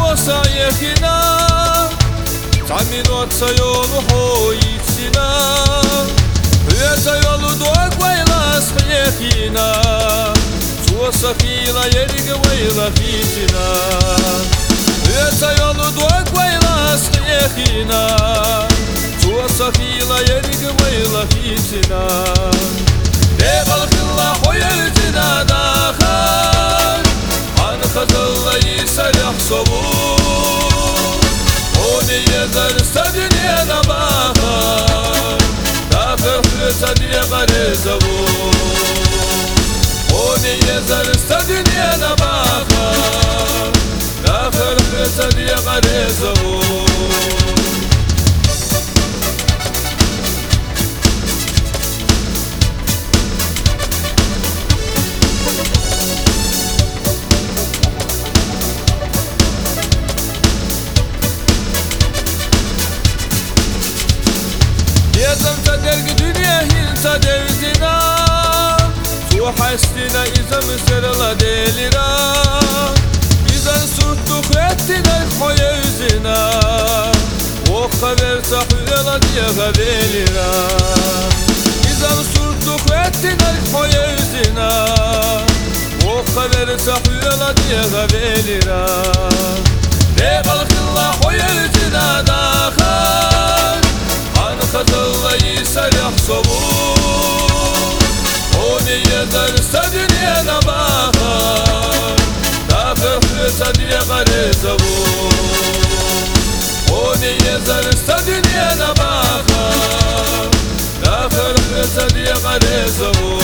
olsa yakina, tamin olsa yolu hoyitsina, hüyeta yolu doğak vaylas yakina, suosa fila yerige vayla fitina, hüyeta yolu doğak vaylas yakina, suosa fila yerige vayla fitina. De balkilla hoyelcina dağar, anı kazıllayı sarık sobu. O ne yazarsa dünyada bakar, da fıhrısa diye gareza bu. O ne yazarsa dünyada bakar, da fıhrısa diye gareza bu. Yazım tadergi dünya hilsa devzina, su hastina izam sırla delira, izan surtuk ettiler koya üzina, o habersa hülela diye haberira, izan surtuk ettiler koya üzina, o habersa hülela diye haberira. De balkilla koya üzina dağar, kazıllayı sarık sobu. O ne yazarsa dünyada bakar, da fıhrısa diye gareza bu. O ne yazarsa dünyada bakar, da fıhrısa diye gareza bu.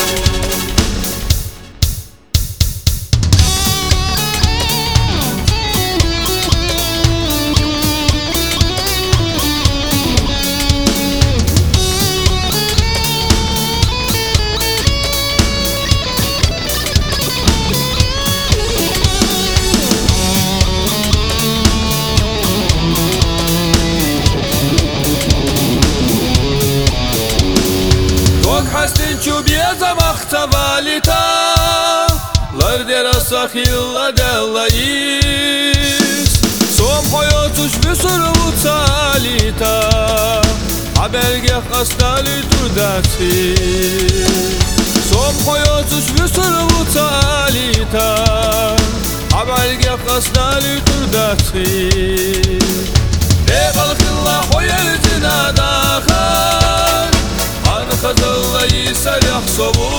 Hastin çubiyaza makta valita, lar derasa khilla delayis, som hoyotuş vüsuru utalita, haberge hastali durdasi, som hoyotuş vüsuru utalita, haberge hastali durdasi. De balkilla hoyelcina dağar, anı kazıllayı sarık sobu.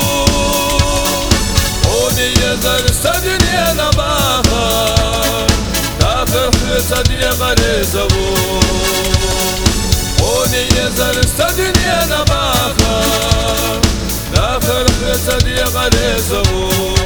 O ne yazarsa dünyada bakar, da fıhrısa diye gareza bu. O ne yazarsa dünyada bakar, da fıhrısa diye gareza bu.